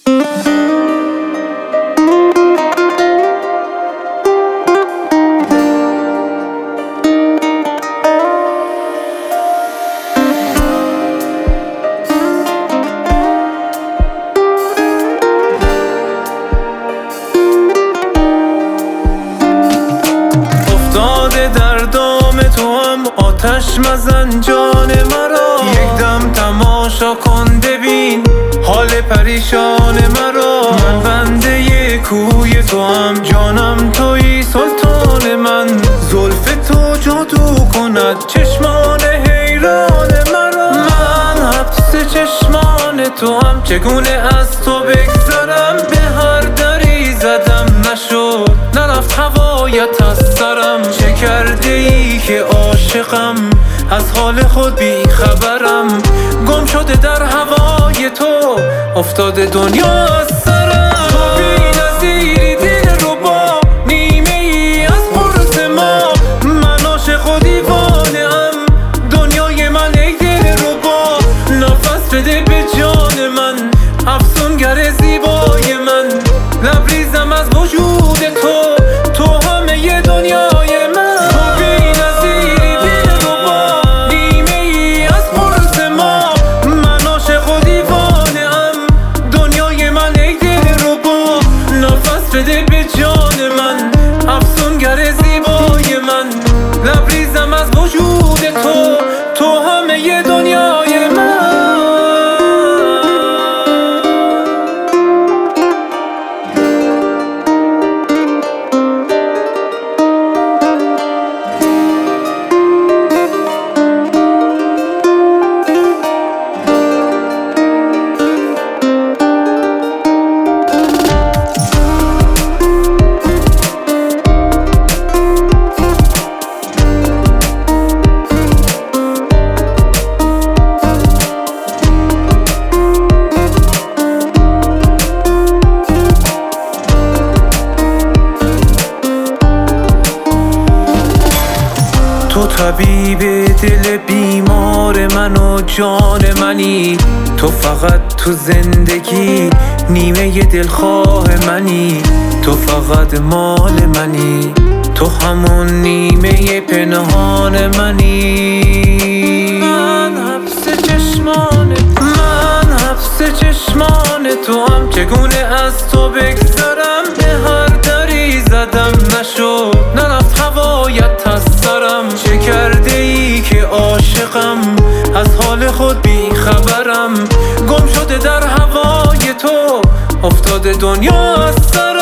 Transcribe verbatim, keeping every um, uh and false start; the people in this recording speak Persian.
آتش مزن جان مرا، یک دم تماشا کن ببین حال پریشان مرا. من بنده کوی تو هم، جانم تویی سلطان من. زلف تو جادو کند چشمان حیران مرا. من حبس چشمان تو هم، چگونه از تو بگذرم. به هر دری زدم نشد، نرفت هوایت از سرم. چه کرده ای که عاشقم، از حال خود بی خبرم. گم شده در هوای تو، افتاده دنیا از سرم. تو بی نظیری دل ربا، نیمه ای از قرص ما. من عاشق و دیوانه ام، دنیای من ای دل ربا. نفس بده به جان من، افسونگر زیبای من. لبریزم از وجود تو، تو همه دنیای من. تو بی نظیری دل ربا، نیمه ای از قرص ما. من عاشق و دیوانه ام، دنیای من ای دل ربا. نفس بده به جان من، افسونگر زیبای من. لبریزم از وجود تو، تو همه دنیای من. تو طبیب دل بیمار من و جان منی. تو فقط تو زندگی نیمه دلخواه منی. تو فقط مال منی، تو همون نیمه پنهان منی. من حبس چشمان من حبس چشمان تو هم، چگونه از تو بگذرم. به هر دری زدم نشد، نرفت هوایت از سرم. چه کرده ای که عاشقم، از حال خود بی خبرم. گم شده در هوای تو، افتاده دنیا از سرم.